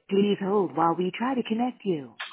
Please hold while we try to connect you.